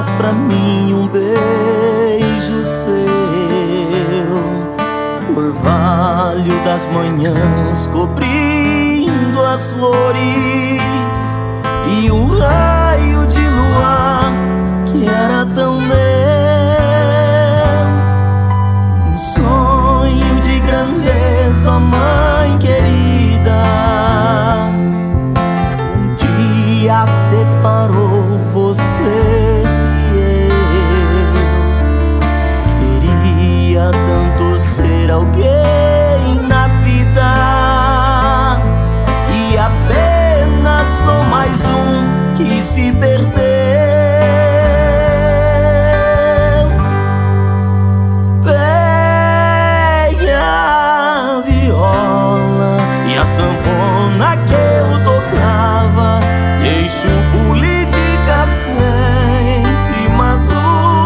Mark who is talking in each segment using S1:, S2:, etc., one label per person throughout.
S1: traz pra mim um beijo seu. Orvalho das manhãs cobrindo as flores, e um raio de luar que era tão meu. Um sonho de grandeza, ó mãe querida, um dia separou você e eu. Queria tanto ser alguém na vida, e apenas sou mais um que se perdeu. Pegue a viola e a sanfona que eu tocava, deixa o bule de café em cima do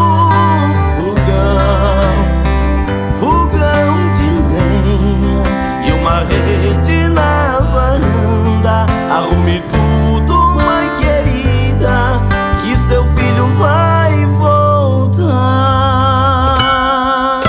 S1: fogão de lenha e uma rede na varanda. Arrume tudo, mãe querida, que seu filho vai voltar.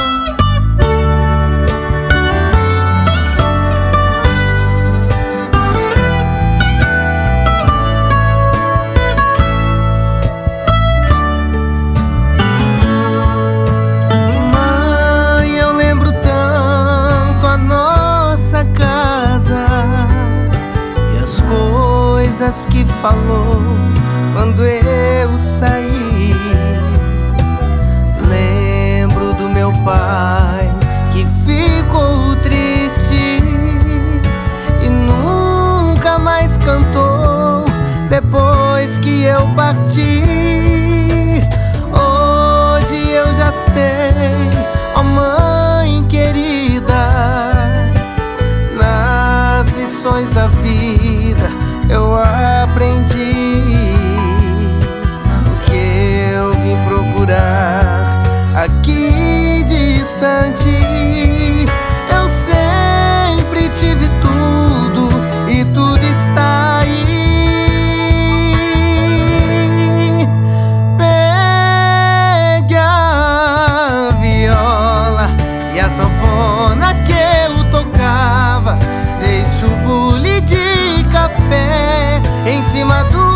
S2: Mãe, eu lembro tanto a nossa casa e as coisas que falou quando eu saí. Lembro do meu pai que ficou triste e nunca mais cantou depois que eu parti. Hoje eu já sei, ó mãe querida, nas lições da vida eu aprendi o que eu vim procurar aqui distante. Eu sempre tive tudo e tudo está aí. Pegue a viola e a sanfona que eu tocava, deixa o bule de café em cima do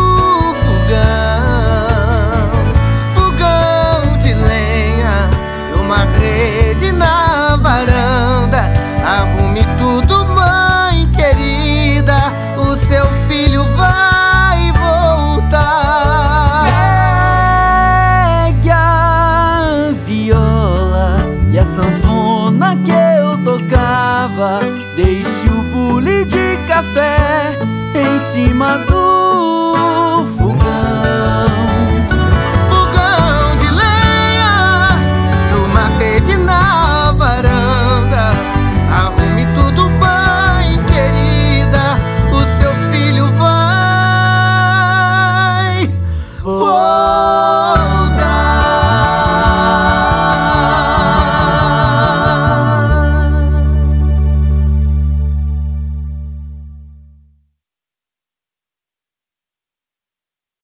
S2: fogão de lenha e uma rede na varanda. Arrume tudo, mãe querida, o seu filho vai voltar.
S1: Pegue a viola e a sanfona que eu tocava, deixe o bule de café em cima do